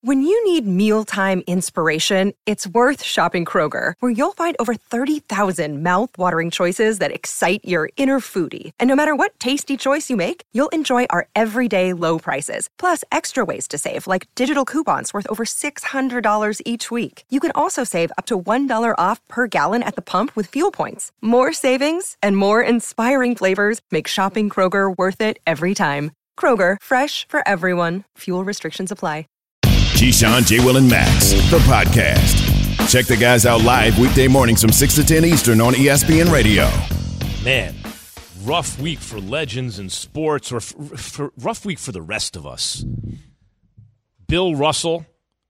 When you need mealtime inspiration, it's worth shopping Kroger, where you'll find over 30,000 mouth-watering choices that excite your inner foodie. And no matter what tasty choice you make, you'll enjoy our everyday low prices, plus extra ways to save, like digital coupons worth over $600 each week. You can also save up to $1 off per gallon at the pump with fuel points. More savings and more inspiring flavors make shopping Kroger worth it every time. Kroger, fresh for everyone. Fuel restrictions apply. Keyshawn, J. Will, and Max, the podcast. Check the guys out live weekday mornings from 6 to 10 Eastern on ESPN Radio. Man, rough week for legends in sports, or rough week for the rest of us. Bill Russell,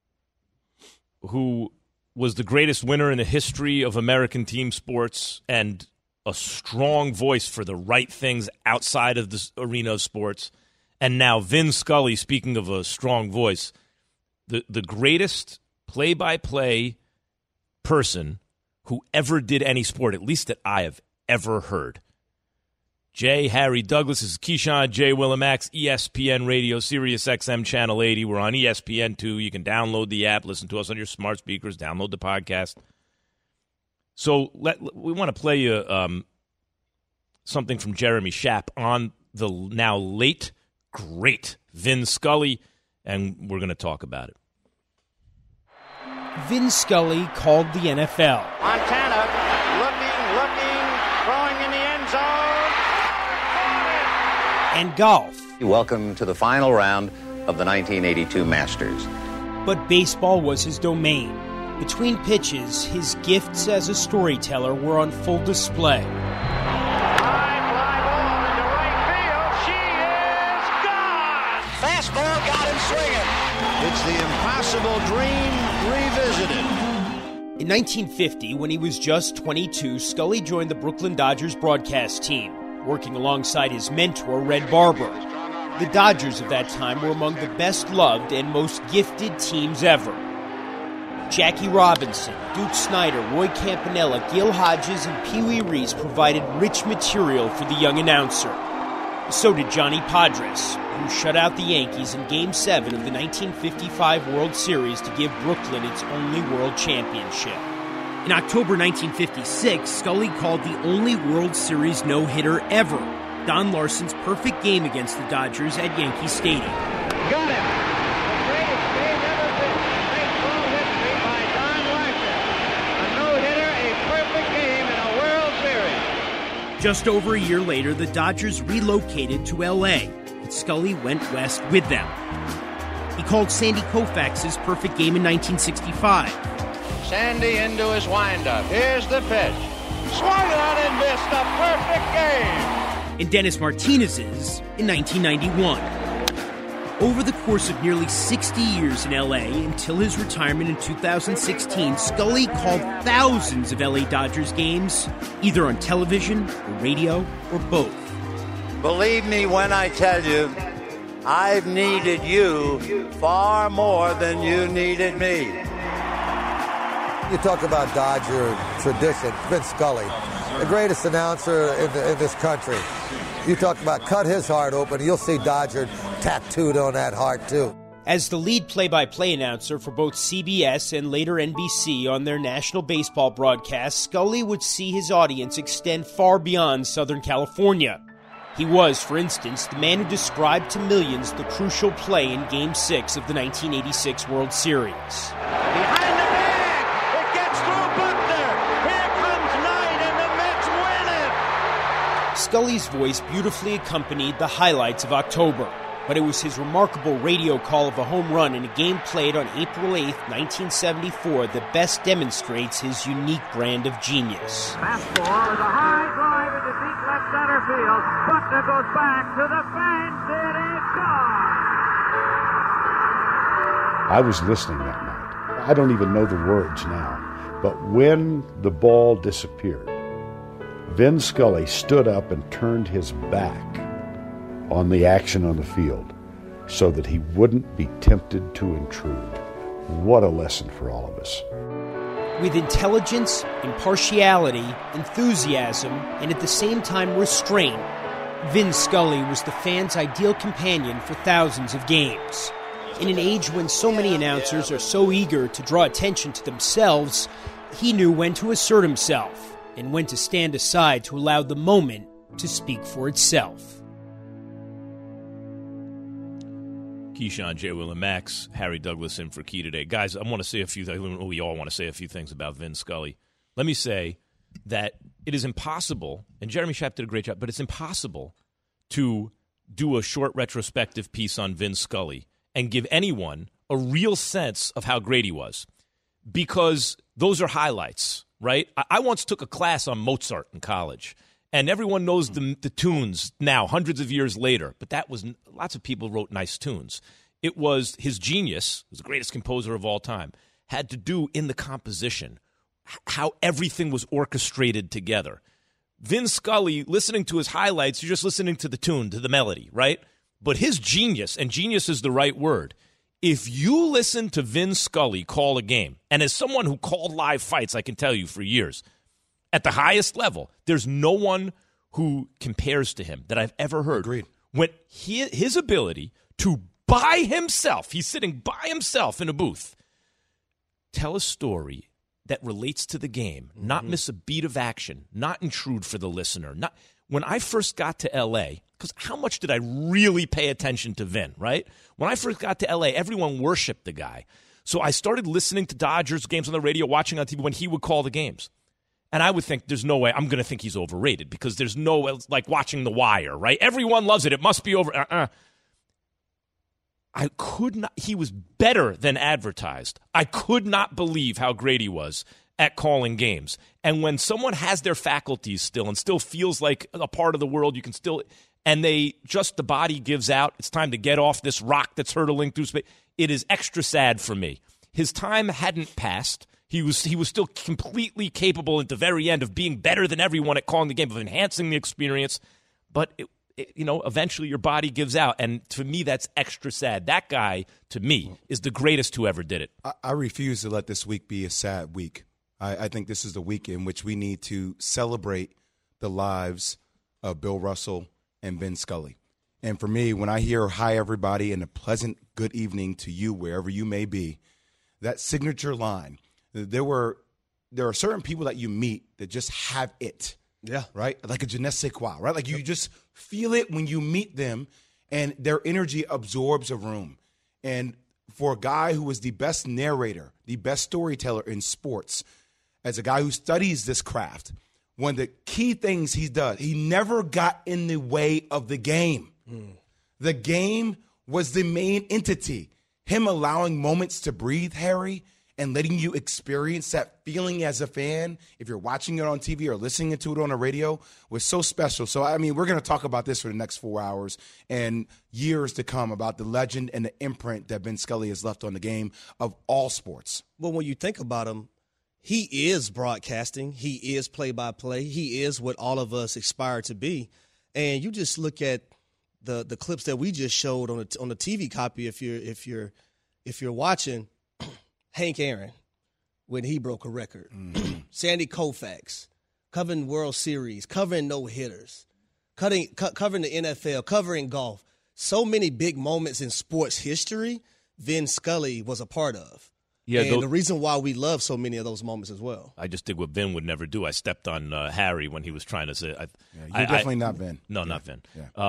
who was the greatest winner in the history of American team sports and a strong voice for the right things outside of the arena of sports. And now Vin Scully, speaking of a strong voice, the greatest play-by-play person who ever did any sport, at least that I have ever heard. J. Harry Douglas. This is Keyshawn, J. Will, and Max, ESPN Radio, Sirius XM Channel 80. We're on ESPN2. You can download the app, listen to us on your smart speakers, download the podcast. So we want to play you something from Jeremy Schaap on the now late, great Vin Scully, and we're going to talk about it. Vin Scully called the NFL. Montana looking, throwing in the end zone. And golf. Welcome to the final round of the 1982 Masters. But baseball was his domain. Between pitches, his gifts as a storyteller were on full display. High fly ball into right field. She is gone. Fastball got him swinging. It's the impossible dream revisited. In 1950, when he was just 22, Scully joined the Brooklyn Dodgers broadcast team, working alongside his mentor, Red Barber. The Dodgers of that time were among the best-loved and most gifted teams ever. Jackie Robinson, Duke Snider, Roy Campanella, Gil Hodges, and Pee Wee Reese provided rich material for the young announcer. So did Johnny Podres, who shut out the Yankees in Game 7 of the 1955 World Series to give Brooklyn its only world championship. In October 1956, Scully called the only World Series no-hitter ever, Don Larson's perfect game against the Dodgers at Yankee Stadium. Got him. The greatest game ever been in baseball history by Don Larson. A no-hitter, a perfect game in a World Series. Just over a year later, the Dodgers relocated to L.A., and Scully went west with them. He called Sandy Koufax's perfect game in 1965. Sandy into his windup. Here's the pitch. Swung on and missed a perfect game. And Dennis Martinez's in 1991. Over the course of nearly 60 years in L.A. until his retirement in 2016, Scully called thousands of L.A. Dodgers games, either on television, or radio, or both. Believe me when I tell you, I've needed you far more than you needed me. You talk about Dodger tradition, Vin Scully, the greatest announcer in this country. You talk about cut his heart open, you'll see Dodger tattooed on that heart too. As the lead play-by-play announcer for both CBS and later NBC on their national baseball broadcasts, Scully would see his audience extend far beyond Southern California. He was, for instance, the man who described to millions the crucial play in Game 6 of the 1986 World Series. Behind the bag. It gets through Buckner. Here comes Knight, and the Mets win it. Scully's voice beautifully accompanied the highlights of October, but it was his remarkable radio call of a home run in a game played on April 8, 1974 that best demonstrates his unique brand of genius. Fastball is a high drive into deep left center field. Buckner goes back to the fence. It is gone. I was listening that night. I don't even know the words now. But when the ball disappeared, Vin Scully stood up and turned his back on the action on the field so that he wouldn't be tempted to intrude. What a lesson for all of us. With intelligence, impartiality, enthusiasm, and at the same time restraint, Vin Scully was the fans' ideal companion for thousands of games. In an age when so many announcers are so eager to draw attention to themselves, he knew when to assert himself and when to stand aside to allow the moment to speak for itself. Keyshawn, J. Will, and Max, Harry Douglas in for Key today. Guys, I want to say we all want to say a few things about Vin Scully. Let me say that it is impossible, and Jeremy Schaap did a great job, but it's impossible to do a short retrospective piece on Vin Scully and give anyone a real sense of how great he was, because those are highlights, right? I once took a class on Mozart in college, and everyone knows the tunes now, hundreds of years later. But that was lots of people wrote nice tunes. It was his genius, was the greatest composer of all time, had to do in the composition, how everything was orchestrated together. Vin Scully, listening to his highlights, you're just listening to the tune, to the melody, right? But his genius, and genius is the right word, if you listen to Vin Scully call a game, and as someone who called live fights, I can tell you for years, at the highest level, there's no one who compares to him that I've ever heard. Agreed. When his ability to by himself, he's sitting by himself in a booth, tell a story that relates to the game, not miss a beat of action, not intrude for the listener. When I first got to L.A., because how much did I really pay attention to Vin, right? When I first got to L.A., everyone worshipped the guy. So I started listening to Dodgers games on the radio, watching on TV when he would call the games. And I would think, there's no way, I'm going to think he's overrated because there's no, it's like watching The Wire, right? Everyone loves it. It must be over. I could not, he was better than advertised. I could not believe how great he was at calling games. And when someone has their faculties still and still feels like a part of the world, you can still, and the body gives out, it's time to get off this rock that's hurtling through space. It is extra sad for me. His time hadn't passed. He was still completely capable at the very end of being better than everyone at calling the game, of enhancing the experience. But, eventually your body gives out. And to me, that's extra sad. That guy, to me, is the greatest who ever did it. I refuse to let this week be a sad week. I think this is the week in which we need to celebrate the lives of Bill Russell and Vin Scully. And for me, when I hear hi, everybody, and a pleasant good evening to you wherever you may be, that signature line, there are certain people that you meet that just have it. Yeah. Right? Like a je ne sais quoi, right? Like you just feel it when you meet them, and their energy absorbs a room. And for a guy who is the best narrator, the best storyteller in sports, as a guy who studies this craft, one of the key things he does, he never got in the way of the game. The game was the main entity. Him allowing moments to breathe, Harry, and letting you experience that feeling as a fan, if you're watching it on TV or listening to it on the radio, was so special. So, I mean, we're going to talk about this for the next 4 hours and years to come about the legend and the imprint that Vin Scully has left on the game of all sports. Well, when you think about him, he is broadcasting. He is play-by-play. He is what all of us aspire to be. And you just look at the clips that we just showed on the TV copy. If you're watching, Hank Aaron, when he broke a record, Sandy Koufax, covering World Series, covering no-hitters, covering the NFL, covering golf. So many big moments in sports history, Vin Scully was a part of. Yeah, and the reason why we love so many of those moments as well. I just did what Vin would never do. I stepped on Harry when he was trying to say. You're definitely not Vin. No, not Vin.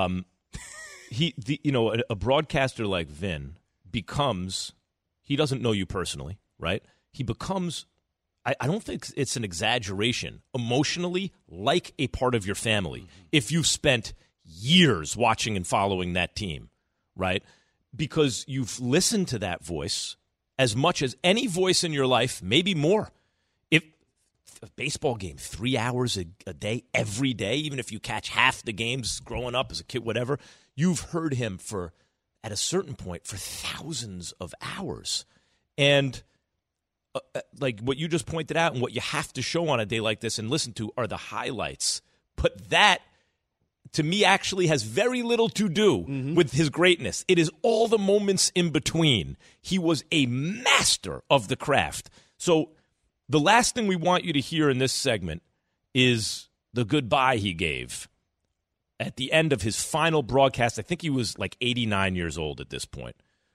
Yeah. A broadcaster like Vin becomes. He doesn't know you personally, right? He becomes. I don't think it's an exaggeration. Emotionally, like a part of your family. If you've spent years watching and following that team, right? Because you've listened to that voice as much as any voice in your life, maybe more. If a baseball game, 3 hours a day, every day, even if you catch half the games growing up as a kid, whatever, you've heard him at a certain point, for thousands of hours. And like what you just pointed out and what you have to show on a day like this and listen to are the highlights. But that, to me, actually has very little to do with his greatness. It is all the moments in between. He was a master of the craft. So the last thing we want you to hear in this segment is the goodbye he gave at the end of his final broadcast. I think he was like 89 years old at this point.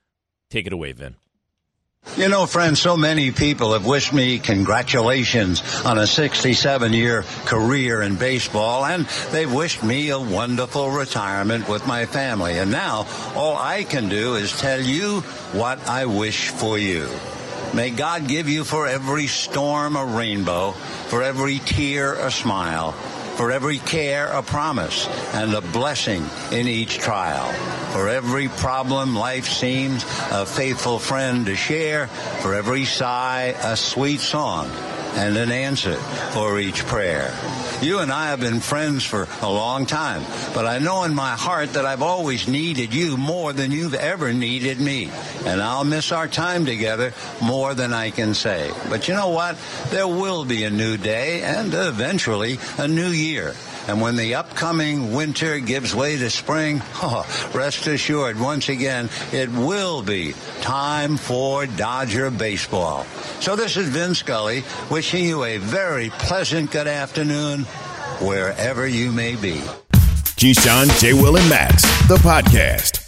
Take it away, Vin. You know, friends, so many people have wished me congratulations on a 67-year career in baseball, and they've wished me a wonderful retirement with my family. And now, all I can do is tell you what I wish for you. May God give you for every storm a rainbow, for every tear a smile, for every care a promise, and a blessing in each trial. For every problem life seems a faithful friend to share, for every sigh a sweet song, and an answer for each prayer. You and I have been friends for a long time, but I know in my heart that I've always needed you more than you've ever needed me. And I'll miss our time together more than I can say. But you know what? There will be a new day and eventually a new year. And when the upcoming winter gives way to spring, rest assured, once again, it will be time for Dodger baseball. So this is Vin Scully wishing you a very pleasant good afternoon wherever you may be. Keyshawn, J. Will, and Max, the podcast.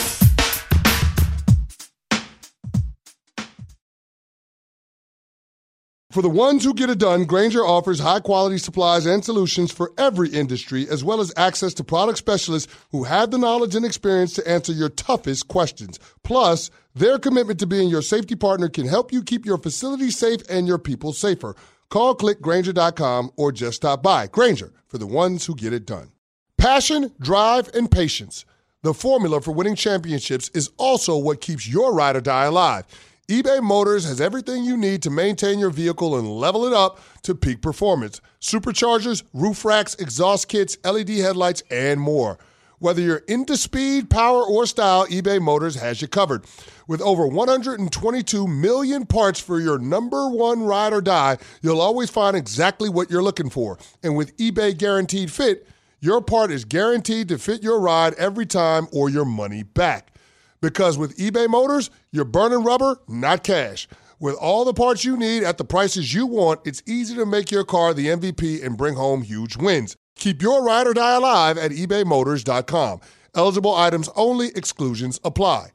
For the ones who get it done, Grainger offers high-quality supplies and solutions for every industry, as well as access to product specialists who have the knowledge and experience to answer your toughest questions. Plus, their commitment to being your safety partner can help you keep your facility safe and your people safer. Call, click Grainger.com, or just stop by. Grainger, for the ones who get it done. Passion, drive, and patience. The formula for winning championships is also what keeps your ride or die alive. eBay Motors has everything you need to maintain your vehicle and level it up to peak performance. Superchargers, roof racks, exhaust kits, LED headlights, and more. Whether you're into speed, power, or style, eBay Motors has you covered. With over 122 million parts for your number one ride or die, you'll always find exactly what you're looking for. And with eBay Guaranteed Fit, your part is guaranteed to fit your ride every time or your money back. Because with eBay Motors, you're burning rubber, not cash. With all the parts you need at the prices you want, it's easy to make your car the MVP and bring home huge wins. Keep your ride or die alive at ebaymotors.com. Eligible items only. Exclusions apply.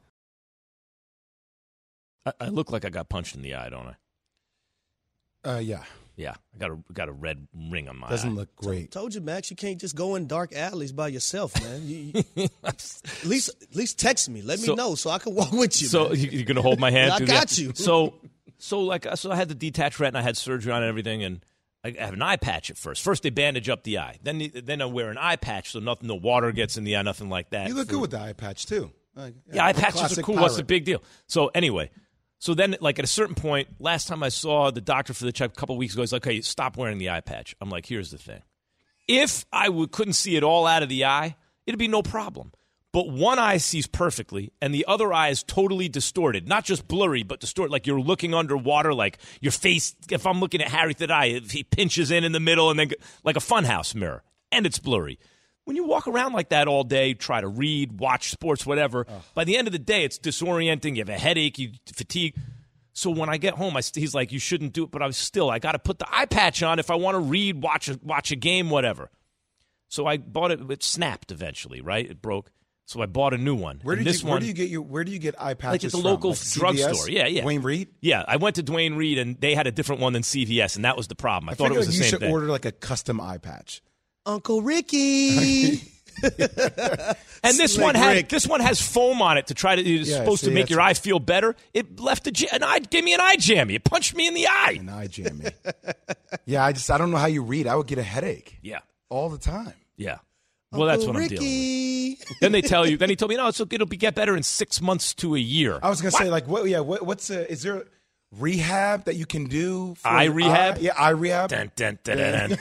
I look like I got punched in the eye, don't I? Yeah. Yeah, I got a red ring on my Doesn't eye. look great. Told you, Max, you can't just go in dark alleys by yourself, man. At least text me. Let me know so I can walk with you. So man. you're gonna hold my hand? I got you. So I had the detached retina. I had surgery on it and everything, and I have an eye patch at first. First they bandage up the eye. Then I wear an eye patch so no water gets in the eye, nothing like that. You look good with the eye patch too. Yeah, eye patches are cool. What's the big deal? So anyway. So then, like, at a certain point, last time I saw the doctor for the check a couple of weeks ago, he's like, okay, stop wearing the eye patch. I'm like, here's the thing. If I couldn't see it all out of the eye, it'd be no problem. But one eye sees perfectly, and the other eye is totally distorted. Not just blurry, but distorted. Like you're looking underwater, like your face, if I'm looking at Harry third eye, he pinches in the middle, and then like a funhouse mirror, and it's blurry. When you walk around like that all day, try to read, watch sports, whatever, by the end of the day, it's disorienting. You have a headache, you fatigue. So when I get home, he's like, you shouldn't do it, but I got to put the eye patch on if I want to read, watch a game, whatever. So I bought it. It snapped eventually, right? It broke. So I bought a new one. Where do you get eye patches like at the from? local like drugstore? Yeah. Dwayne Reed? Yeah, I went to Dwayne Reed, and they had a different one than CVS, and that was the problem. I thought it was the same thing. You should order like a custom eye patch. Uncle Ricky. And this one has foam on it to try to. It's supposed to make your eye feel better. It left gave me an eye jammy. It punched me in the eye. An eye jammy. Yeah, I don't know how you read. I would get a headache. Yeah, all the time. Yeah. Well, that's what I'm dealing with. Then they tell you. Then he told me, no, it'll get better in 6 months to a year. I was gonna say like, what? Yeah, is there rehab that you can do? For eye rehab? Yeah, eye rehab. Sorry, guys,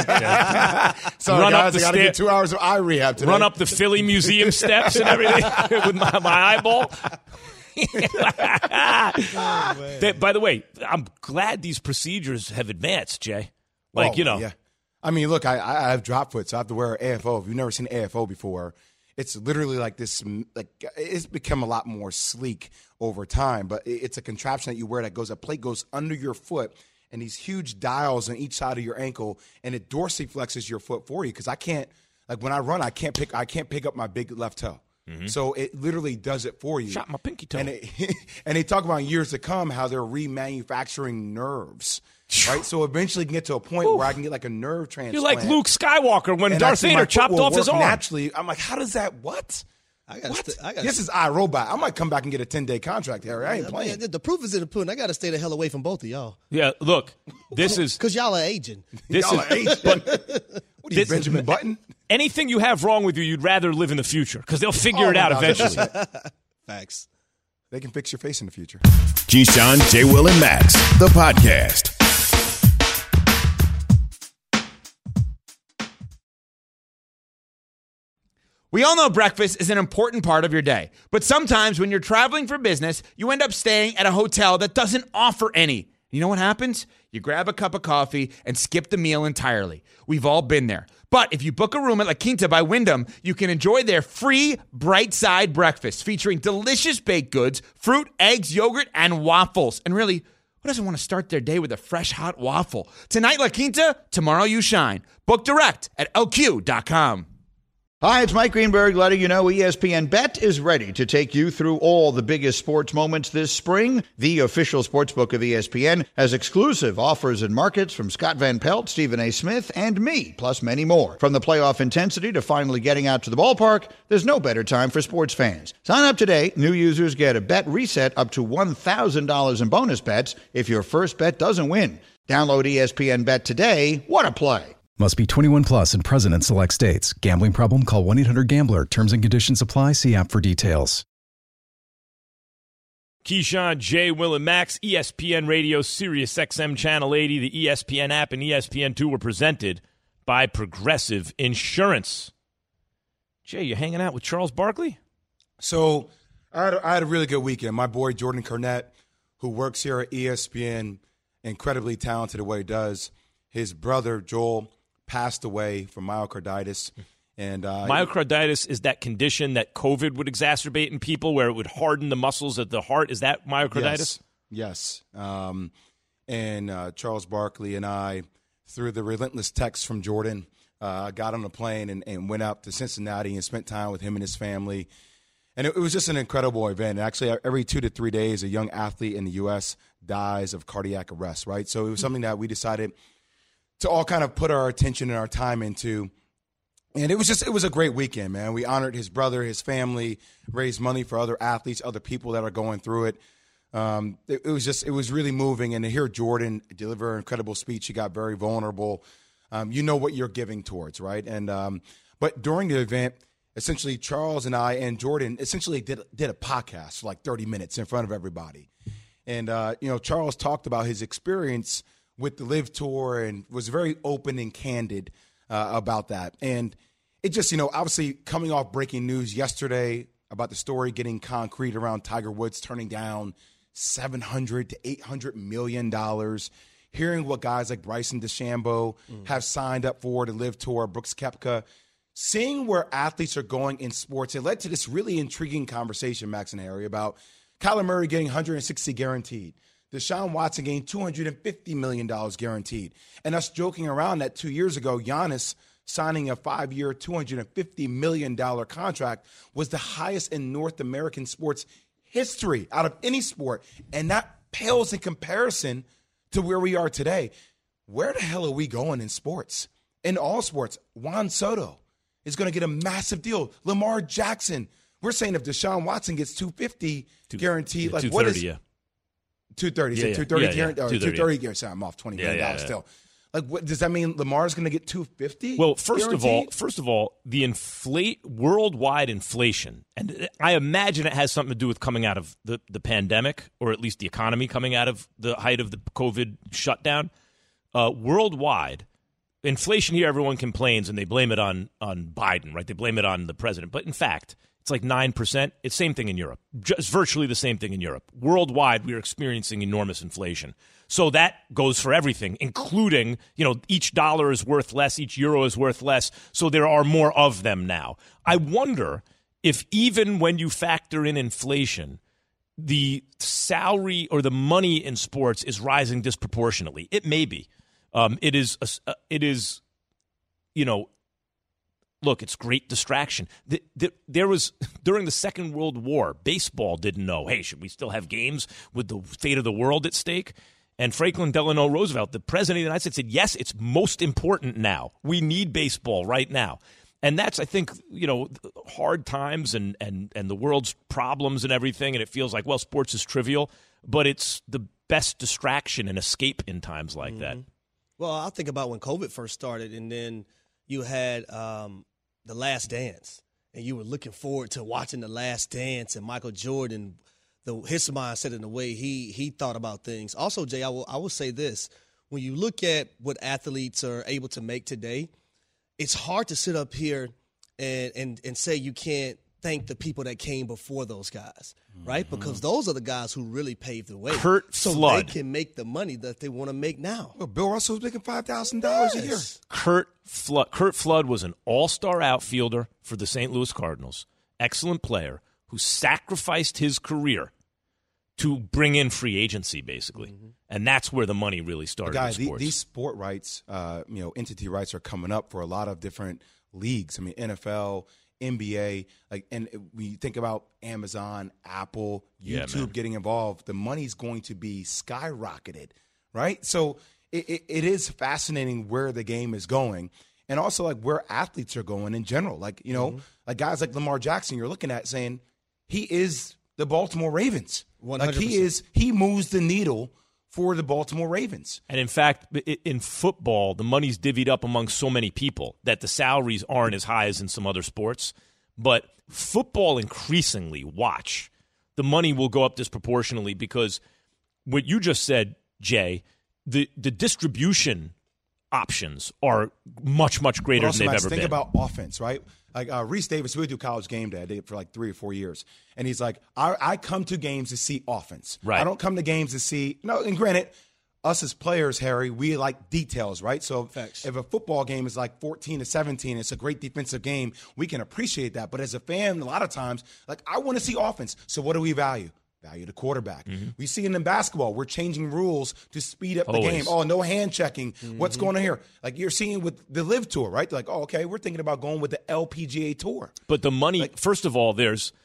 I got to get 2 hours of eye rehab today. Run up the Philly Museum steps and everything with my eyeball. By the way, I'm glad these procedures have advanced, Jay. Yeah. I mean, look, I have drop foot, so I have to wear AFO. If you've never seen AFO before, it's literally like this. Like it's become a lot more sleek over time, but it's a contraption that you wear a plate goes under your foot, and these huge dials on each side of your ankle, and it dorsiflexes your foot for you. Because I can't, like when I run, I can't pick up my big left toe. So it literally does it for you. Shot my pinky toe. And they talk about in years to come how they're remanufacturing nerves. Right? So eventually you can get to a point where I can get like a nerve transplant. You're like Luke Skywalker when Darth Vader chopped off his arm. Naturally, I'm like, how does that, what? This is iRobot. I might come back and get a 10-day contract, Harry. I ain't playing. The proof is in the pudding. I got to stay the hell away from both of y'all. Yeah, look, this is... Because y'all are aging. Y'all are aging. What are you, Benjamin Button? Anything you have wrong with you'd rather live in the future because they'll figure it out eventually. Facts. They can fix your face in the future. Keyshawn, J. Will, and Max, the podcast. We all know breakfast is an important part of your day, but sometimes when you're traveling for business, you end up staying at a hotel that doesn't offer any. You know what happens? You grab a cup of coffee and skip the meal entirely. We've all been there. But if you book a room at La Quinta by Wyndham, you can enjoy their free Bright Side breakfast featuring delicious baked goods, fruit, eggs, yogurt, and waffles. And really, who doesn't want to start their day with a fresh, hot waffle? Tonight, La Quinta, tomorrow you shine. Book direct at LQ.com. Hi, it's Mike Greenberg letting you know ESPN Bet is ready to take you through all the biggest sports moments this spring. The official sportsbook of ESPN has exclusive offers and markets from Scott Van Pelt, Stephen A. Smith, and me, plus many more. From the playoff intensity to finally getting out to the ballpark, there's no better time for sports fans. Sign up today. New users get a bet reset up to $1,000 in bonus bets if your first bet doesn't win. Download ESPN Bet today. What a play. Must be 21 plus and present in select states. Gambling problem? Call 1-800-GAMBLER. Terms and conditions apply. See app for details. Keyshawn, J. Will, and Max, ESPN Radio, Sirius XM Channel 80, the ESPN app, and ESPN2 were presented by Progressive Insurance. Jay, you hanging out with Charles Barkley? So I had a really good weekend. My boy Jordan Cornette, who works here at ESPN, incredibly talented at what he does. His brother, Joel, passed away from myocarditis. And myocarditis is that condition that COVID would exacerbate in people where it would harden the muscles of the heart. Is that myocarditis? Yes. And Charles Barkley and I, through the relentless text from Jordan, got on a plane and went out to Cincinnati and spent time with him and his family. And it was just an incredible event. Actually, every 2 to 3 days, a young athlete in the U.S. dies of cardiac arrest, right? So it was something that we decided to all kind of put our attention and our time into. And it was a great weekend, man. We honored his brother, his family, raised money for other athletes, other people that are going through it. It was really moving. And to hear Jordan deliver an incredible speech, he got very vulnerable. You know what you're giving towards, right? And but during the event, essentially Charles and I and Jordan essentially did a podcast for like 30 minutes in front of everybody. And, Charles talked about his experience with the Live Tour and was very open and candid about that. And it just, obviously coming off breaking news yesterday about the story getting concrete around Tiger Woods turning down $700 to $800 million, hearing what guys like Bryson DeChambeau have signed up for the Live Tour, Brooks Koepka, seeing where athletes are going in sports. It led to this really intriguing conversation, Max and Harry, about Kyler Murray getting $160 guaranteed. Deshaun Watson getting $250 million guaranteed. And us joking around that 2 years ago, Giannis signing a 5-year, $250 million contract was the highest in North American sports history out of any sport. And that pales in comparison to where we are today. Where the hell are we going in sports? In all sports, Juan Soto is going to get a massive deal. Lamar Jackson. We're saying if Deshaun Watson gets $250 guaranteed, like what is – 230. Yeah, 230 230. 230 guaranteed. I'm off $20 million still. Like, what does that mean? Lamar's going to get $250? Well, first of all, the worldwide inflation, and I imagine it has something to do with coming out of the pandemic, or at least the economy coming out of the height of the COVID shutdown. Worldwide, inflation here, everyone complains and they blame it on Biden, right? They blame it on the president, but in fact, it's like 9%. It's the same thing in Europe. Just virtually the same thing in Europe. Worldwide, we are experiencing enormous inflation. So that goes for everything, including, each dollar is worth less, each euro is worth less. So there are more of them now. I wonder if even when you factor in inflation, the salary or the money in sports is rising disproportionately. It may be. It is look, it's great distraction. There was, during the Second World War, baseball didn't know, hey, should we still have games with the fate of the world at stake? And Franklin Delano Roosevelt, the president of the United States, said, yes, it's most important now. We need baseball right now. And that's, I think, hard times and the world's problems and everything, and it feels like, well, sports is trivial, but it's the best distraction and escape in times like that. Well, I think about when COVID first started, and then you had The Last Dance, and you were looking forward to watching The Last Dance and Michael Jordan, his mindset and the way he thought about things. Also, Jay, I will say this. When you look at what athletes are able to make today, it's hard to sit up here and say you can't thank the people that came before those guys, right? Because those are the guys who really paved the way. Curt Flood. They can make the money that they want to make now. Well, Bill Russell's making $5,000 a year. Curt Flood was an all-star outfielder for the St. Louis Cardinals. Excellent player who sacrificed his career to bring in free agency, basically. And that's where the money really started in sports. These sport rights, entity rights are coming up for a lot of different leagues. I mean, NFL, NBA, and we think about Amazon, Apple, YouTube getting involved. The money's going to be skyrocketed, right? So it is fascinating where the game is going, and also like where athletes are going in general. Like like guys like Lamar Jackson, you're looking at saying he is the Baltimore Ravens. 100%. Like he moves the needle for the Baltimore Ravens. And in fact, in football, the money's divvied up among so many people that the salaries aren't as high as in some other sports. But football increasingly, the money will go up disproportionately because what you just said, Jay, the distribution options are much, much greater than they've ever been. Think about offense, right? Like Reese Davis, we do College Game Day. I did it for like 3 or 4 years. And he's like, I come to games to see offense. Right. I don't come to games to see – no, and granted, us as players, Harry, we like details, right? So if a football game is like 14-17, it's a great defensive game, we can appreciate that. But as a fan, a lot of times, like I want to see offense. So what do we value? Value the quarterback. We see it in basketball. We're changing rules to speed up the game. Oh, no hand checking. What's going on here? Like you're seeing with the Live Tour, right? They're like, oh, okay, we're thinking about going with the LPGA Tour. But the money, first of all,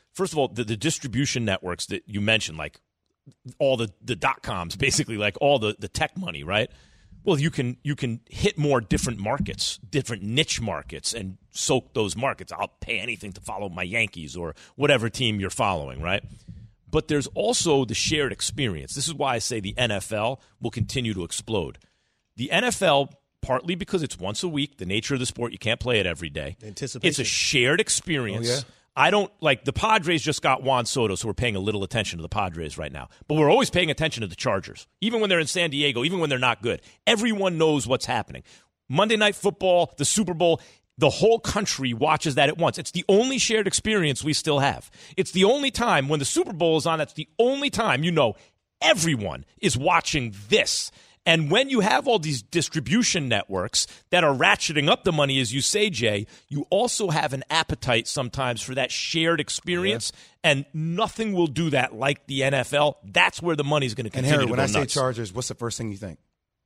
the distribution networks that you mentioned, like all the .coms, basically, like all the tech money, right? Well, you can hit more different markets, different niche markets, and soak those markets. I'll pay anything to follow my Yankees or whatever team you're following, right? But there's also the shared experience. This is why I say the NFL will continue to explode. The NFL, partly because it's once a week, the nature of the sport, you can't play it every day. Anticipation. It's a shared experience. Oh, yeah. I don't like the Padres just got Juan Soto, so we're paying a little attention to the Padres right now. But we're always paying attention to the Chargers, even when they're in San Diego, even when they're not good. Everyone knows what's happening. Monday Night Football, the Super Bowl, the whole country watches that at once. It's the only shared experience we still have. It's the only time when the Super Bowl is on, that's the only time everyone is watching this. And when you have all these distribution networks that are ratcheting up the money, as you say, Jay, you also have an appetite sometimes for that shared experience, and nothing will do that like the NFL. That's where the money's going to continue to go nuts. And Harry, when I say Chargers, what's the first thing you think?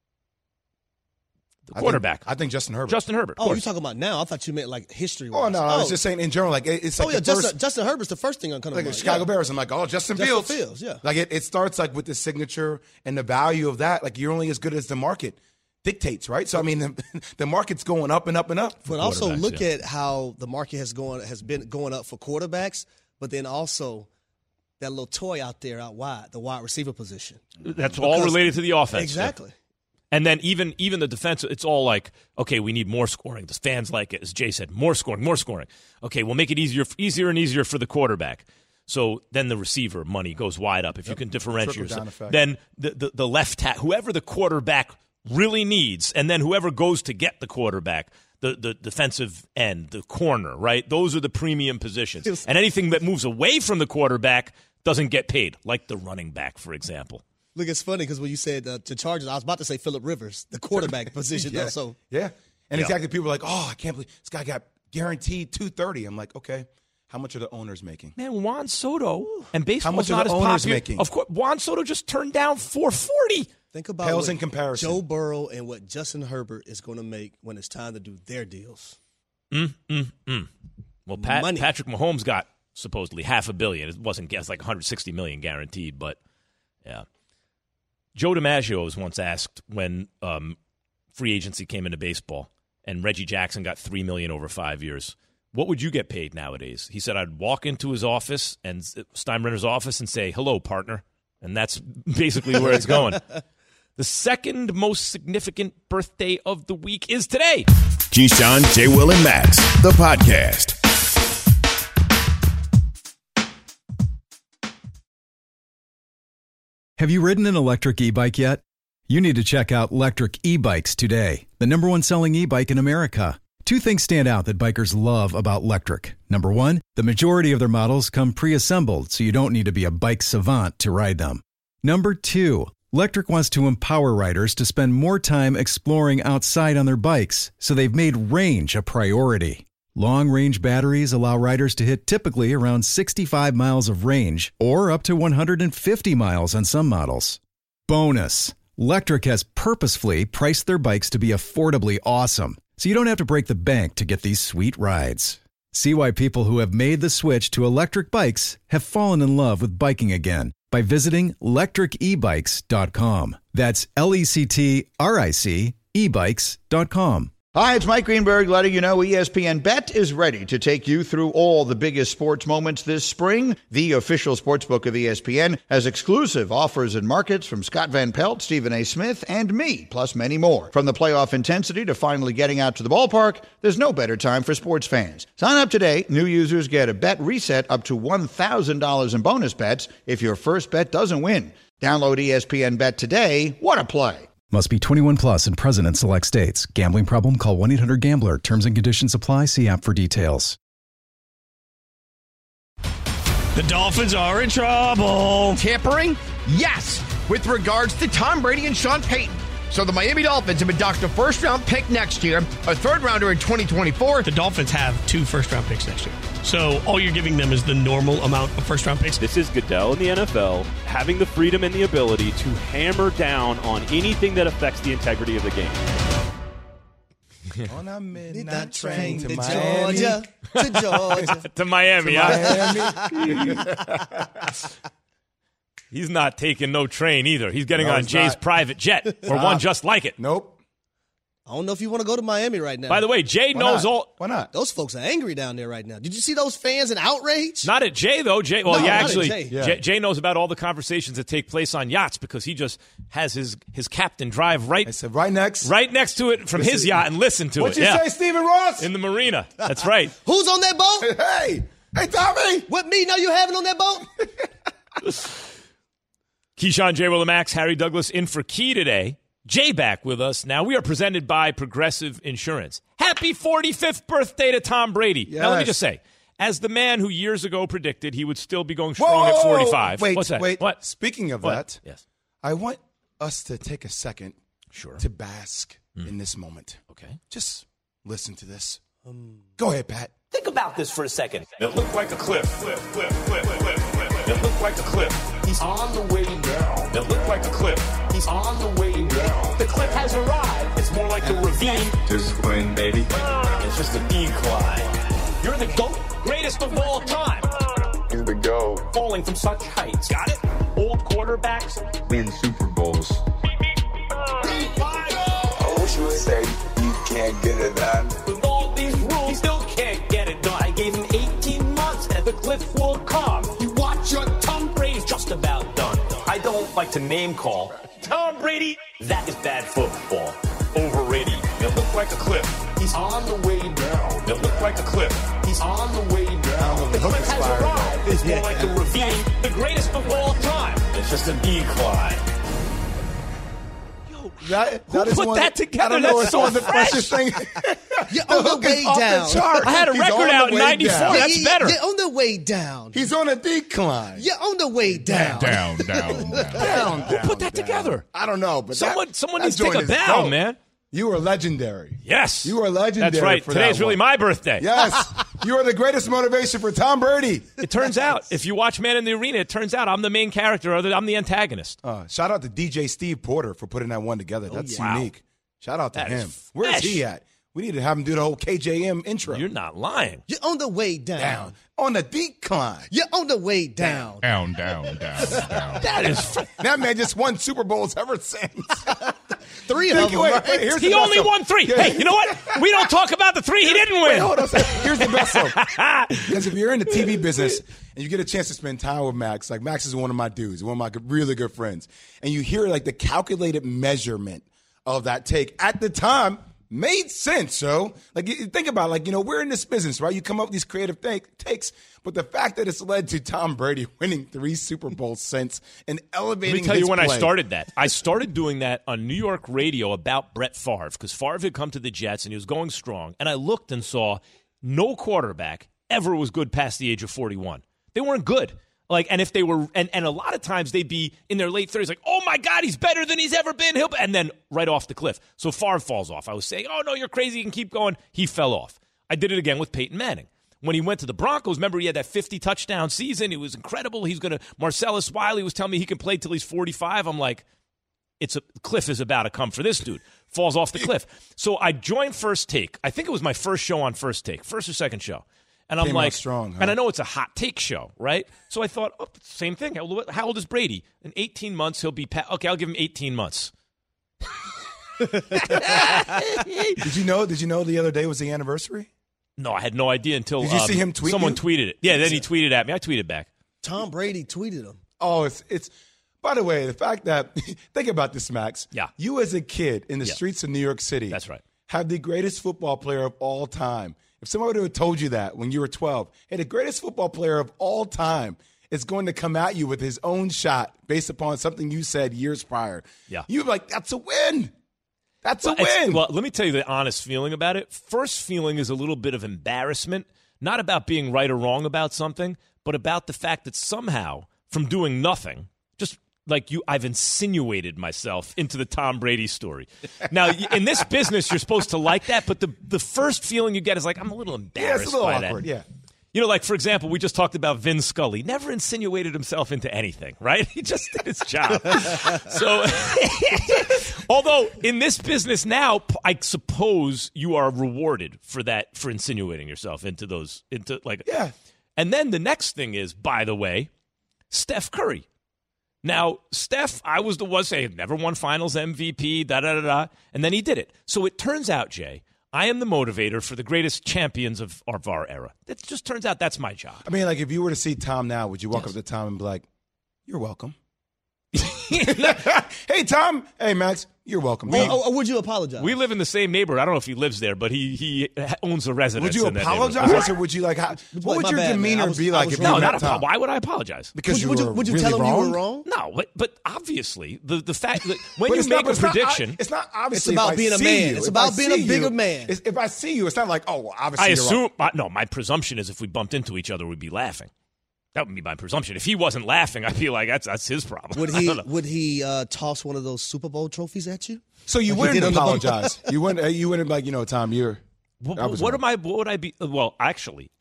The quarterback. I think Justin Herbert. Justin Herbert. Oh, you're talking about now? I thought you meant like history-wise. Oh, no, I was just saying in general. Like it's like Justin Herbert's the first thing I'm coming like about. The Chicago Bears. I'm like, Justin Fields. Yeah. Like it starts like with the signature and the value of that. Like you're only as good as the market dictates, right? So I mean, the market's going up and up and up. But also look at how the market has been going up for quarterbacks, but then also that little toy out there out wide, the wide receiver position. That's all related to the offense. Exactly. And then even the defense, it's all like, okay, we need more scoring. The fans like it, as Jay said, more scoring. Okay, we'll make it easier and easier for the quarterback. So then the receiver money goes wide up if you can differentiate yourself. Then the left tackle, whoever the quarterback really needs, and then whoever goes to get the quarterback, the defensive end, the corner, right? Those are the premium positions. And anything that moves away from the quarterback doesn't get paid, like the running back, for example. Look, it's funny because when you said the Chargers, I was about to say Phillip Rivers, the quarterback position. Yeah. Though, so And exactly, people are like, oh, I can't believe this guy got guaranteed $230. I'm like, okay, how much are the owners making? Man, Juan Soto and baseball's how much not are the as owners popular. making? Of course, Juan Soto just turned down $440. Think about Pales in comparison. Joe Burrow and what Justin Herbert is going to make when it's time to do their deals. Well, Patrick Mahomes got supposedly $500 million. It wasn't like $160 million guaranteed, but yeah. Joe DiMaggio was once asked when free agency came into baseball and Reggie Jackson got $3 million over 5 years. What would you get paid nowadays? He said, I'd walk into his office and Steinbrenner's office and say, hello, partner. And that's basically where it's going. The second most significant birthday of the week is today. Keyshawn, J. Will, and Max, the podcast. Have you ridden an electric e-bike yet? You need to check out Lectric E-Bikes today, the #1 selling e-bike in America. Two things stand out that bikers love about Lectric. Number one, the majority of their models come pre-assembled, so you don't need to be a bike savant to ride them. Number two, Lectric wants to empower riders to spend more time exploring outside on their bikes, so they've made range a priority. Long-range batteries allow riders to hit typically around 65 miles of range, or up to 150 miles on some models. Bonus, Lectric has purposefully priced their bikes to be affordably awesome, so you don't have to break the bank to get these sweet rides. See why people who have made the switch to electric bikes have fallen in love with biking again by visiting lectricebikes.com. That's LECTRIC ebikes.com. Hi, it's Mike Greenberg letting you know ESPN Bet is ready to take you through all the biggest sports moments this spring. The official sportsbook of ESPN has exclusive offers and markets from Scott Van Pelt, Stephen A. Smith, and me, plus many more. From the playoff intensity to finally getting out to the ballpark, there's no better time for sports fans. Sign up today. New users get a bet reset up to $1,000 in bonus bets if your first bet doesn't win. Download ESPN Bet today. What a play. Must be 21 plus and present in select states. Gambling problem? Call 1-800-GAMBLER. Terms and conditions apply. See app for details. The Dolphins are in trouble. Tampering? Yes, with regards to Tom Brady and Sean Payton. So the Miami Dolphins have been docked a first-round pick next year, a third-rounder in 2024. The Dolphins have 2 first-round picks next year. So all you're giving them is the normal amount of first-round picks. This is Goodell in the NFL having the freedom and the ability to hammer down on anything that affects the integrity of the game. On a midnight train to Georgia, to Georgia. To Miami. He's not taking no train either. He's getting on Jay's private jet or one just like it. Nope. I don't know if you want to go to Miami right now. By the way, Jay knows all. Why not? Those folks are angry down there right now. Did you see those fans in outrage? Not at Jay, though. Jay, well, No, yeah, not actually, at Jay. Jay knows about all the conversations that take place on yachts because he just has his captain drive right next to it from his yacht and listen to What'd it. you say, Stephen Ross? In the marina. That's right. Who's on that boat? Hey, Tommy. What meeting are you having on that boat? Keyshawn, J. Will, and Max, Harry Douglas in for Key today. Jay back with us. Now, we are presented by Progressive Insurance. Happy 45th birthday to Tom Brady. Yes. Now, let me just say, as the man who years ago predicted he would still be going strong at 45. Wait, What's that? Wait, What? Speaking of What? that, Yes. I want us to take a second Sure. to bask in this moment. Okay. Just listen to this. Go ahead, Pat. Think about this for a second. It looked like a cliff. It looked like a cliff. He's on the way down. It looked like a cliff. He's on the way down. The cliff has arrived. It's more like a ravine. Discipline, baby. It's just a decline. You're the GOAT, greatest of all time. He's the GOAT. Falling from such heights. Got it? Old quarterbacks Win Super Bowls. I wish you would say you can't get it done. With all these rules, he still can't get it done. I gave him 18 months and the cliff will come. You watch your Tom Brady's just about done. I don't like to name call. Tom Brady, that is bad football. Overrated. It looked like a cliff. He's on the way down. It looked like a cliff. He's on the way down. The cliff has arrived. It's more like a ravine. The greatest of all time. It's just a decline. That Who is put one, that together? I don't know, That's it's so one of the fresh. freshest thing. You're on the way down. I had a He's record on out the in way 94. down. That's better. You're on the way down. He's on a decline. You're on the way down. Down. Who put that together? I don't know, but Someone that needs to take joint a is bow, dope. man. You were legendary. Yes. You were legendary. That's right. For Today's that really one. my birthday. Yes. You are the greatest motivation for Tom Brady. It turns out, if you watch Man in the Arena, it turns out I'm the main character, or I'm the antagonist. Shout out to DJ Steve Porter for putting that one together. That's wow. unique. Shout out to That is him. Where's fresh. he at? We need to have him do the whole KJM intro. You're not lying. You're on the way down. On the decline. You're on the way down. Down, down, down, down. That is that man just won Super Bowls ever since. 3 of them, right? He only won 3. Yeah. Hey, you know what? We don't talk about the 3 he didn't win. Wait, hold on a second. Here's the best though. Because if you're in the TV business and you get a chance to spend time with Max, like Max is one of my dudes, one of my really good friends, and you hear like the calculated measurement of that take at the time made sense. So, like, you think about it, like, you know, we're in this business, right? You come up with these creative takes, but the fact that it's led to Tom Brady winning 3 Super Bowls since and elevating Let me tell you his when play. I started that. I started doing that on New York radio about Brett Favre because Favre had come to the Jets and he was going strong. And I looked and saw no quarterback ever was good past the age of 41. They weren't good. Like, and if they were, and a lot of times they'd be in their late 30s, like, oh my God, he's better than he's ever been. And then right off the cliff. So Favre falls off. I was saying, oh no, you're crazy. You can keep going. He fell off. I did it again with Peyton Manning. When he went to the Broncos, remember he had that 50 touchdown season. It was incredible. Marcellus Wiley was telling me he can play till he's 45. I'm like, cliff is about to come for this dude. Falls off the cliff. So I joined First Take. I think it was my first show on First Take, first or second show. And I'm Came like, out strong, huh? And I know it's a hot take show, right? So I thought, same thing. How old is Brady? In 18 months, he'll be okay, I'll give him 18 months. Did you know the other day was the anniversary? No, I had no idea until Did you see him tweet someone you? tweeted it. Yeah, then he tweeted at me. I tweeted back. Tom Brady tweeted him. Oh, it's by the way, the fact that think about this, Max. Yeah. You as a kid in the streets of New York City. That's right. Have the greatest football player of all time. If somebody would have told you that when you were 12, hey, the greatest football player of all time is going to come at you with his own shot based upon something you said years prior. Yeah. You'd be like, that's a win. That's a win. Well, let me tell you the honest feeling about it. First feeling is a little bit of embarrassment, not about being right or wrong about something, but about the fact that somehow from doing nothing, just like I've insinuated myself into the Tom Brady story. Now, in this business, you're supposed to like that, but the first feeling you get is like, I'm a little embarrassed it's a little by awkward, that. yeah. You know, like, for example, we just talked about Vin Scully. Never insinuated himself into anything, right? He just did his job. So, although in this business now, I suppose you are rewarded for that, for insinuating yourself Yeah. And then the next thing is, by the way, Steph Curry. Now, Steph, I was the one saying, never won finals MVP, da-da-da-da, and then he did it. So it turns out, Jay, I am the motivator for the greatest champions of our era. It just turns out that's my job. I mean, like, if you were to see Tom now, would you walk up to Tom and be like, you're welcome? Hey, Tom. Hey, Max. You're welcome. Or would you apologize? We live in the same neighborhood. I don't know if he lives there, but he owns a residence. Would you in that apologize, or would you like? What would your demeanor be like if you met Tom? Why would I apologize? Because would you really tell him wrong? you were wrong? No, but obviously the fact that when But you it's make not- a prediction, it's not obviously. It's about if I being a see man. you. It's If about I being a see bigger you, man. If I see you, it's not like, oh, well, obviously. I you're wrong. assume. No, my presumption is if we bumped into each other, we'd be laughing. That would be my presumption. If he wasn't laughing, I'd be like, that's his problem. Would he toss one of those Super Bowl trophies at you? So you Like he wouldn't did on the apologize. You wouldn't be like, Tom, you're. What would I be? Well, actually,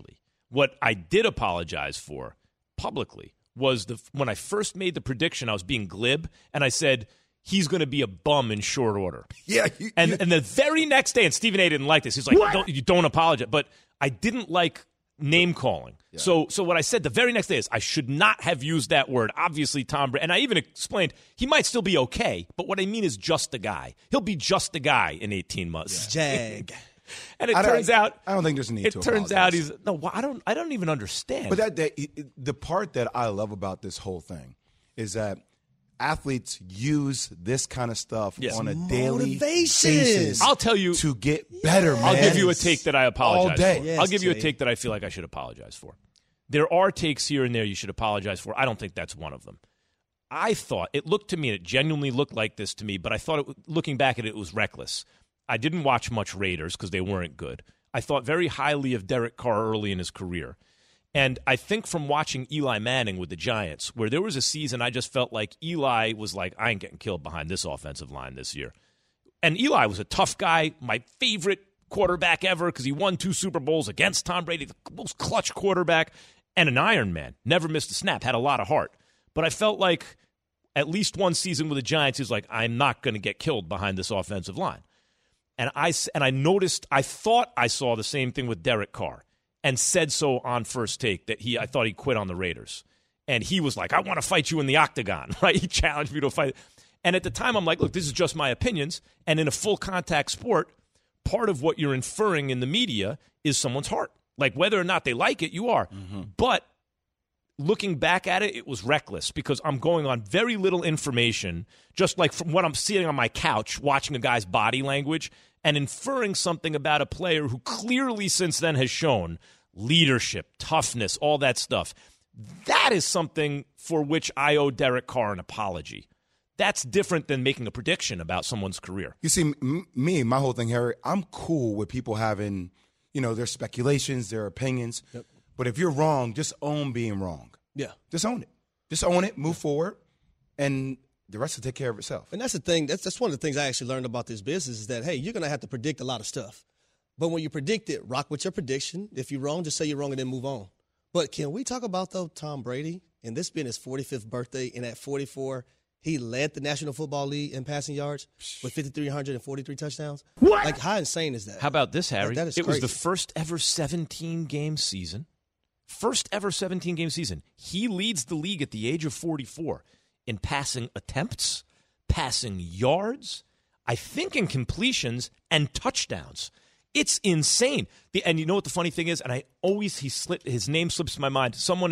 what I did apologize for publicly was when I first made the prediction, I was being glib, and I said he's going to be a bum in short order. Yeah. And the very next day, and Stephen A. didn't like this. He's like, don't apologize. But I didn't like name calling. Yeah. So what I said the very next day is I should not have used that word. Obviously, Tom Brady. And I even explained he might still be okay, but what I mean is just a guy. He'll be just a guy in 18 months. Yeah. Jag. And it turns out I don't think there's a need to It turns apologize. out I don't even understand. But the part that I love about this whole thing is that athletes use this kind of stuff on a daily basis. I'll tell you to get better, man. I'll give you a take that I apologize all day. for. Yes, I'll give you a Jay. take that I feel like I should apologize for. There are takes here and there you should apologize for. I don't think that's one of them. I thought it looked to me, and it genuinely looked like this to me, but I thought, looking back at it, it was reckless. I didn't watch much Raiders because they weren't good. I thought very highly of Derek Carr early in his career. And I think from watching Eli Manning with the Giants, where there was a season I just felt like Eli was like, I ain't getting killed behind this offensive line this year. And Eli was a tough guy, my favorite quarterback ever because he won 2 Super Bowls against Tom Brady, the most clutch quarterback, and an Iron Man. Never missed a snap, had a lot of heart. But I felt like at least one season with the Giants, he was like, I'm not going to get killed behind this offensive line. And I noticed, I thought I saw the same thing with Derek Carr and said so on First Take that I thought he quit on the Raiders. And he was like, I want to fight you in the octagon, right? He challenged me to a fight. And at the time, I'm like, look, this is just my opinions. And in a full contact sport, part of what you're inferring in the media is someone's heart. Like whether or not they like it, you are. Mm-hmm. But looking back at it, it was reckless because I'm going on very little information, just like from what I'm seeing on my couch, watching a guy's body language and inferring something about a player who clearly since then has shown leadership, toughness, all that stuff. That is something for which I owe Derek Carr an apology. That's different than making a prediction about someone's career. You see, my whole thing, Harry, I'm cool with people having, their speculations, their opinions. Yep. But if you're wrong, just own being wrong. Yeah. Just own it. Just own it, move forward, and the rest will take care of itself. And that's the thing. That's one of the things I actually learned about this business is that, hey, you're going to have to predict a lot of stuff. But when you predict it, rock with your prediction. If you're wrong, just say you're wrong and then move on. But can we talk about, though, Tom Brady? And this being his 45th birthday, and at 44, he led the National Football League in passing yards with 5,343 touchdowns. What? Like, how insane is that? How about this, Harry? That is it crazy. Was the first ever 17-game season. First ever 17-game season. He leads the league at the age of 44 in passing attempts, passing yards, I think in completions, and touchdowns. It's insane. And you know what the funny thing is? And his name slips my mind. Someone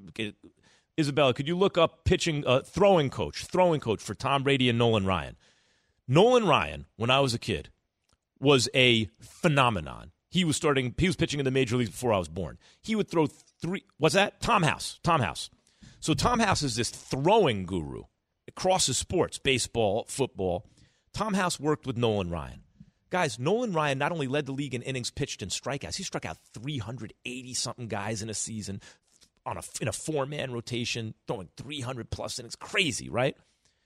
Isabella, could you look up throwing coach for Tom Brady and Nolan Ryan? Nolan Ryan, when I was a kid, was a phenomenon. He was pitching in the major leagues before I was born. He would throw Tom House. So Tom House is this throwing guru. It crosses sports, baseball, football. Tom House worked with Nolan Ryan. Guys, Nolan Ryan not only led the league in innings pitched and strikeouts, he struck out 380-something guys in a season in a four-man rotation, throwing 300-plus innings. Crazy, right?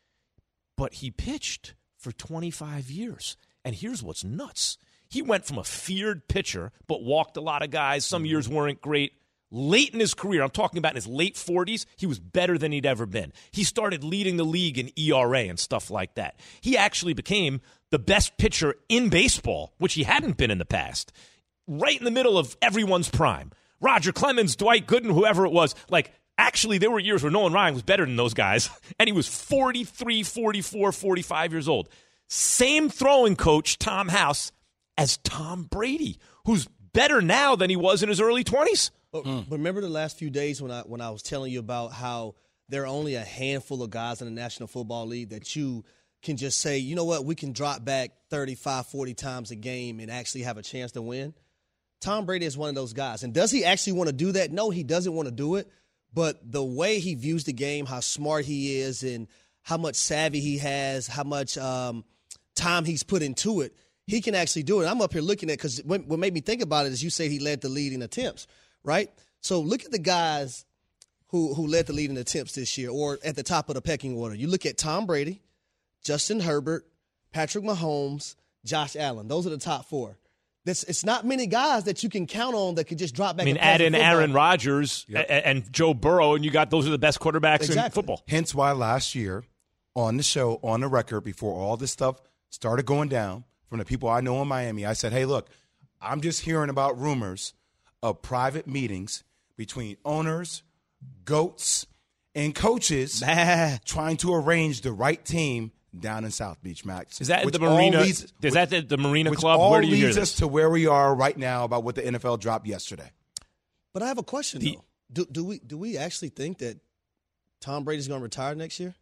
But he pitched for 25 years. And here's what's nuts. He went from a feared pitcher, but walked a lot of guys. Some years weren't great. Late in his career, I'm talking about in his late 40s, he was better than he'd ever been. He started leading the league in ERA and stuff like that. He actually became the best pitcher in baseball, which he hadn't been in the past, right in the middle of everyone's prime. Roger Clemens, Dwight Gooden, whoever it was. Like, actually, there were years where Nolan Ryan was better than those guys, and he was 43, 44, 45 years old. Same throwing coach, Tom House, as Tom Brady, who's better now than he was in his early 20s. But remember the last few days when I was telling you about how there are only a handful of guys in the National Football League that you can just say, you know what, we can drop back 35, 40 times a game and actually have a chance to win? Tom Brady is one of those guys. And does he actually want to do that? No, he doesn't want to do it. But the way he views the game, how smart he is, and how much savvy he has, how much time he's put into it, he can actually do it. I'm up here looking at, because what made me think about it is you say he led the lead in attempts, right? So look at the guys who led the lead in attempts this year, or at the top of the pecking order. You look at Tom Brady, Justin Herbert, Patrick Mahomes, Josh Allen. Those are the top four. It's not many guys that you can count on that can just drop back. Add in Aaron Rodgers and Joe Burrow, and those are the best quarterbacks in football. Hence why last year on the show, on the record, before all this stuff started going down, from the people I know in Miami, I said, hey, look, I'm just hearing about rumors of private meetings between owners, GOATs, and coaches trying to arrange the right team down in South Beach, Max. Is that the Marina? Is that the Marina Club? Where do you hear this? Which all leads us to where we are right now about what the NFL dropped yesterday. But I have a question, though. Do we actually think that Tom Brady's going to retire next year?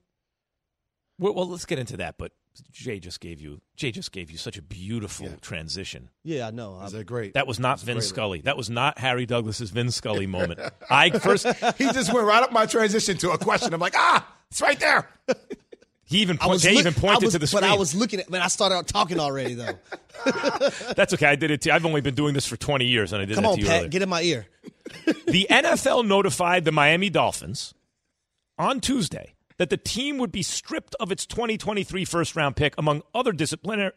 Well, let's get into that, but Jay just gave you such a beautiful transition. Yeah, I know. Is that great? That was not Vin Scully. That was not Harry Douglas's Vin Scully moment. He just went right up my transition to a question. I'm like, it's right there. He even pointed to the screen. But I was looking at. Man, I started out talking already though. That's okay. I did it too. I've only been doing this for 20 years, and I did Come it on, to you Pat, earlier. get in my ear. The NFL notified the Miami Dolphins on Tuesday that the team would be stripped of its 2023 first-round pick, among other disciplinary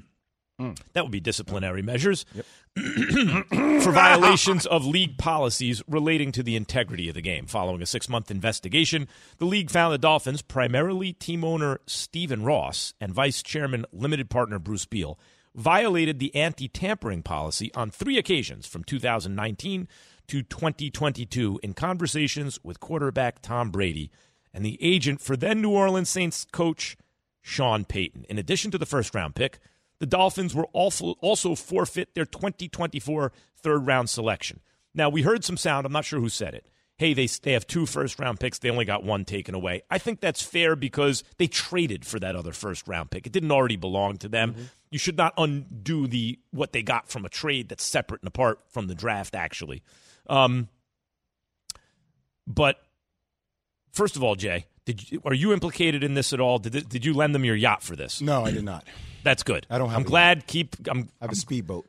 measures for violations of league policies relating to the integrity of the game. Following a 6-month investigation, the league found the Dolphins, primarily team owner Stephen Ross and vice chairman limited partner Bruce Beal, violated the anti-tampering policy on 3 occasions from 2019 to 2022 in conversations with quarterback Tom Brady and the agent for then New Orleans Saints coach Sean Payton. In addition to the first-round pick, the Dolphins will also forfeit their 2024 third-round selection. Now, we heard some sound. I'm not sure who said it. Hey, they have 2 first-round picks. They only got 1 taken away. I think that's fair because they traded for that other first-round pick. It didn't already belong to them. Mm-hmm. You should not undo what they got from a trade that's separate and apart from the draft, actually. But first of all, Jay, are you implicated in this at all? Did you lend them your yacht for this? No, I did not. That's good. I don't have. I'm glad. I have a speedboat.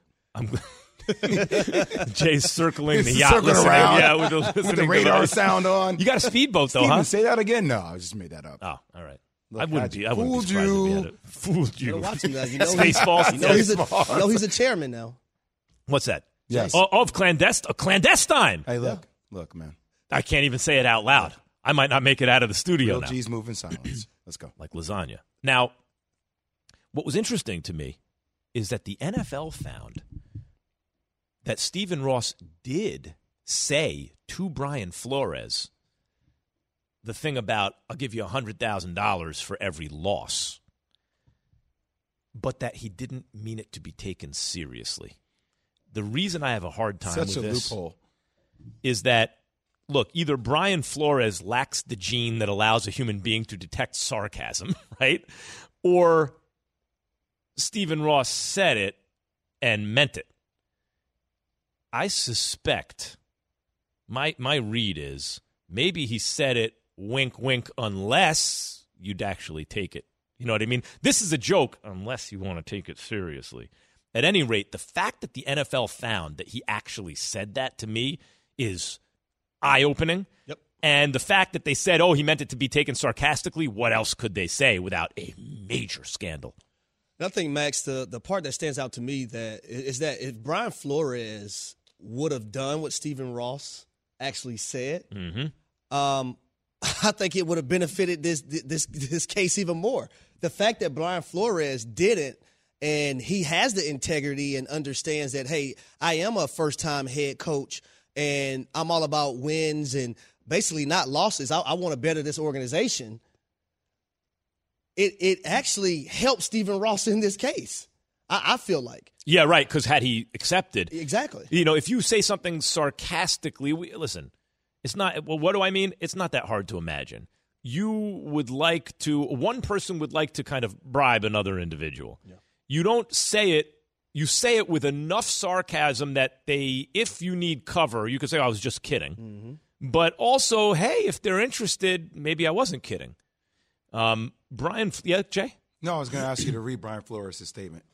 Jay's circling the yacht, around. Yeah, with the radar sound on. You got a speedboat though, Steven, huh? Say that again. No, I just made that up. Oh, all right. Look, I wouldn't be fooled surprised if he had you. it. Fooled you. Watch him now. Spaceballs. He's a chairman now. What's that? Yes. Of clandestine. Hey, look, man. I can't even say it out loud. I might not make it out of the studio Real now. G's move in silence. Let's go. Like lasagna. Now, what was interesting to me is that the NFL found that Stephen Ross did say to Brian Flores the thing about, I'll give you $100,000 for every loss, but that he didn't mean it to be taken seriously. The reason I have a hard time with this loophole is that, look, either Brian Flores lacks the gene that allows a human being to detect sarcasm, right? Or Stephen Ross said it and meant it. I suspect, my read is, maybe he said it, wink, wink, unless you'd actually take it. You know what I mean? This is a joke unless you want to take it seriously. At any rate, the fact that the NFL found that he actually said that to me is eye-opening. Yep. And the fact that they said, he meant it to be taken sarcastically, what else could they say without a major scandal? And I think, Max, the part that stands out to me is that if Brian Flores would have done what Stephen Ross actually said, I think it would have benefited this case even more. The fact that Brian Flores didn't, and he has the integrity and understands that, hey, I am a first-time head coach, and I'm all about wins and basically not losses. I want to better this organization. It actually helped Stephen Ross in this case, I feel like. Yeah, right, because had he accepted. Exactly. If you say something sarcastically, listen, it's not, well, what do I mean? It's not that hard to imagine. One person would like to kind of bribe another individual. Yeah. You don't say it. You say it with enough sarcasm that if you need cover, you could say, I was just kidding. Mm-hmm. But also, hey, if they're interested, maybe I wasn't kidding. Brian, Jay? No, I was going to ask you to read Brian Flores' statement.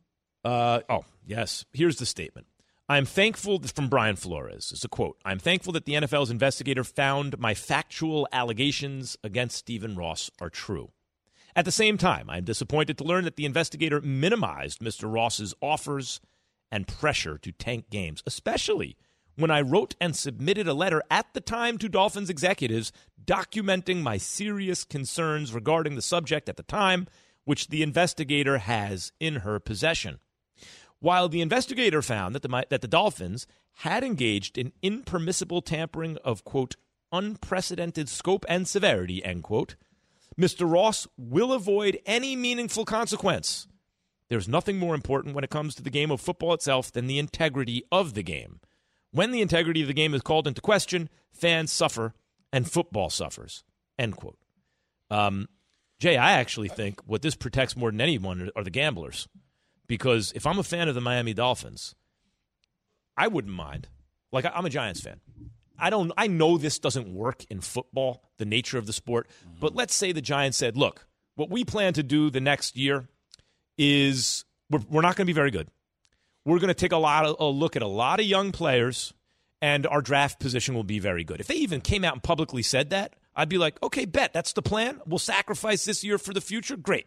Yes. Here's the statement. I'm thankful, from Brian Flores, it's a quote, I'm thankful that the NFL's investigator found my factual allegations against Stephen Ross are true. At the same time, I'm disappointed to learn that the investigator minimized Mr. Ross's offers and pressure to tank games, especially when I wrote and submitted a letter at the time to Dolphins executives documenting my serious concerns regarding the subject at the time, which the investigator has in her possession. While the investigator found that the Dolphins had engaged in impermissible tampering of, quote, unprecedented scope and severity, end quote, Mr. Ross will avoid any meaningful consequence. There's nothing more important when it comes to the game of football itself than the integrity of the game. When the integrity of the game is called into question, fans suffer and football suffers, end quote. Jay, I actually think what this protects more than anyone are the gamblers. Because if I'm a fan of the Miami Dolphins, I wouldn't mind. Like, I'm a Giants fan. I know this doesn't work in football, the nature of the sport, but let's say the Giants said, look, what we plan to do the next year is we're not going to be very good. We're going to take a look at a lot of young players, and our draft position will be very good. If they even came out and publicly said that, I'd be like, okay, bet, that's the plan. We'll sacrifice this year for the future. Great.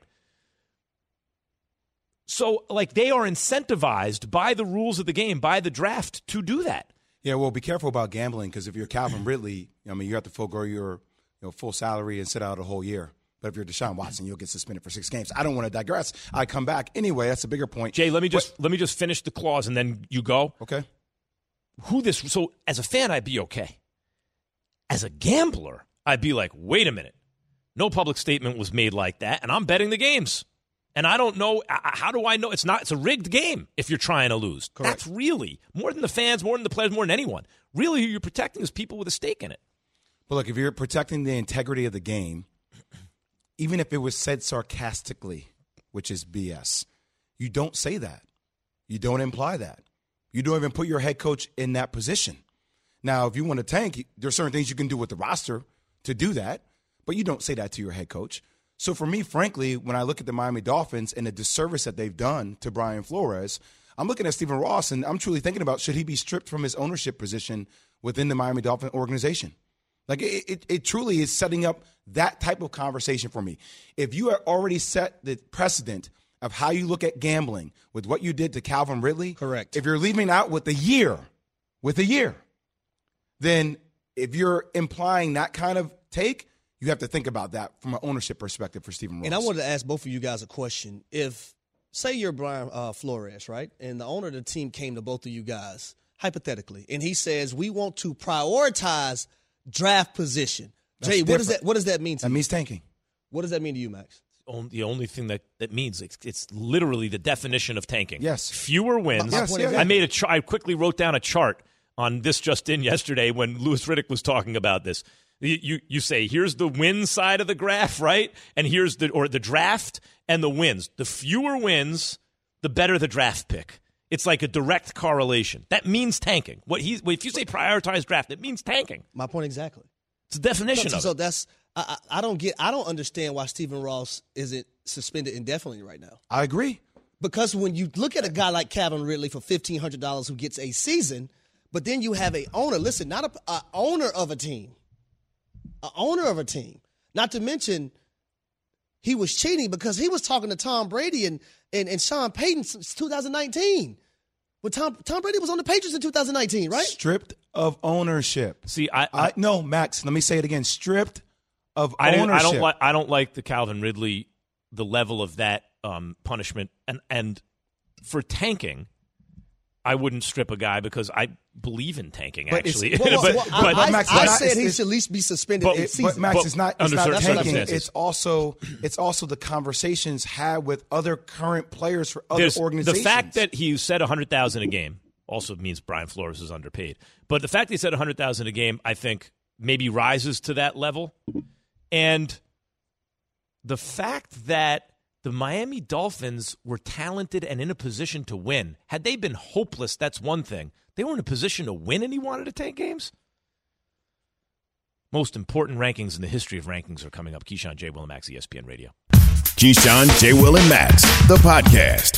So, they are incentivized by the rules of the game, by the draft, to do that. Yeah, well, be careful about gambling because if you're Calvin Ridley, you have to forego your full salary and sit out a whole year. But if you're Deshaun Watson, you'll get suspended for 6 games. I don't want to digress. I come back. Anyway, that's a bigger point. Jay, let me just finish the clause and then you go. Okay. So as a fan, I'd be okay. As a gambler, I'd be like, wait a minute. No public statement was made like that, and I'm betting the games. And I don't know, how do I know? It's a rigged game if you're trying to lose. Correct. That's really, more than the fans, more than the players, more than anyone, really who you're protecting is people with a stake in it. But look, if you're protecting the integrity of the game, even if it was said sarcastically, which is BS, you don't say that. You don't imply that. You don't even put your head coach in that position. Now, if you want to tank, there are certain things you can do with the roster to do that, but you don't say that to your head coach. So for me, frankly, when I look at the Miami Dolphins and the disservice that they've done to Brian Flores, I'm looking at Stephen Ross and I'm truly thinking about, should he be stripped from his ownership position within the Miami Dolphin organization? Like it truly is setting up that type of conversation for me. If you have already set the precedent of how you look at gambling with what you did to Calvin Ridley, correct. If you're leaving out with a year, then if you're implying that kind of take, you have to think about that from an ownership perspective for Stephen Ross. And I wanted to ask both of you guys a question. If, say you're Brian Flores, right, and the owner of the team came to both of you guys, hypothetically, and he says, we want to prioritize draft position. Jay, what does that mean to you? That means tanking. What does that mean to you, Max? The only thing that means, it's literally the definition of tanking. Yes. Fewer wins. I quickly wrote down a chart on this just in yesterday when Louis Riddick was talking about this. You say, here's the win side of the graph, right? And here's the draft and the wins. The fewer wins, the better the draft pick. It's like a direct correlation. That means tanking. If you say prioritize draft, it means tanking. My point exactly. It's the definition of it. So that's I don't understand why Stephen Ross isn't suspended indefinitely right now. I agree. Because when you look at a guy like Calvin Ridley for $1,500 who gets a season, but then you have a owner, listen, not a owner of a team. An owner of a team. Not to mention, he was cheating because he was talking to Tom Brady and Sean Payton since 2019. But Tom Brady was on the Patriots in 2019, right? Stripped of ownership. See, no, Max, let me say it again. Stripped of ownership. I don't like the Calvin Ridley, the level of that punishment. And for tanking, I wouldn't strip a guy because I believe in tanking, actually. I said he should at least be suspended in season. But Max, it's not tanking. It's also the conversations had with other current players for other organizations. The fact that he said $100,000 a game also means Brian Flores is underpaid. But the fact that he said $100,000 a game, I think, maybe rises to that level. And the fact that the Miami Dolphins were talented and in a position to win. Had they been hopeless, that's one thing. They were in a position to win and he wanted to tank games? Most important rankings in the history of rankings are coming up. Keyshawn, J. Will, and Max, ESPN Radio. Keyshawn, J. Will, and Max, the podcast.